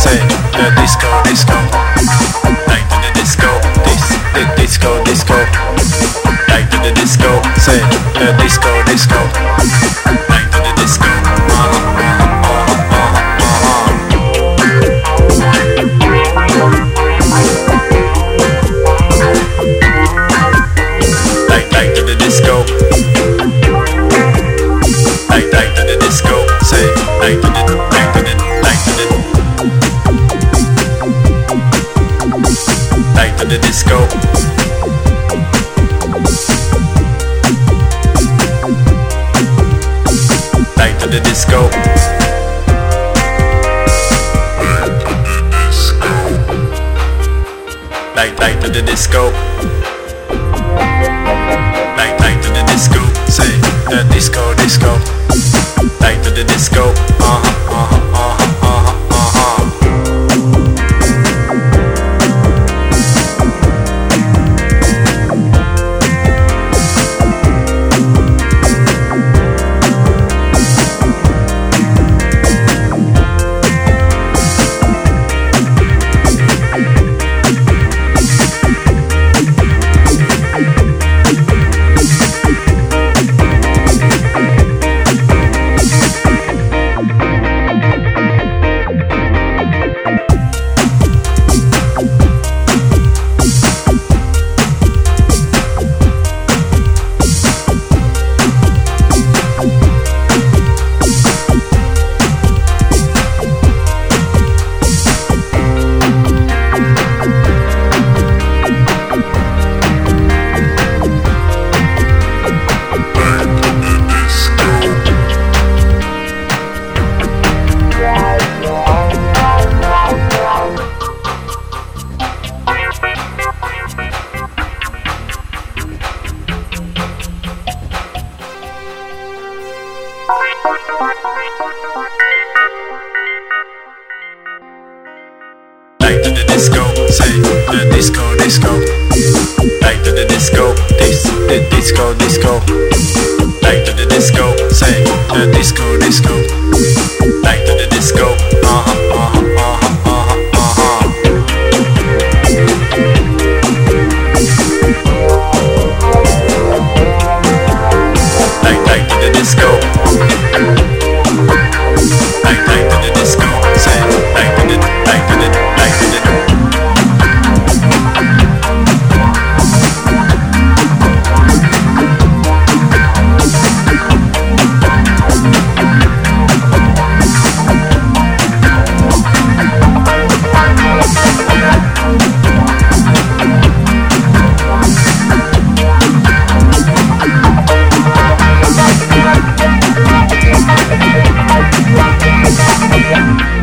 say the disco, disco. Back to the disco, the disco, disco. Back to the disco, say the disco, disco. Back to the disco. Back to the disco. Back to the disco. Say back to the back to the back to the back to the disco. Back to the disco. Back to the disco. Back to the disco. Say the disco, disco. Back to the disco. Back to the disco, say the disco, disco. Back to the disco, the disco, disco. Back to the disco, say the disco, disco. Back to the disco, Back to the disco. Back to the disco, say back to the back to the back to the Yeah.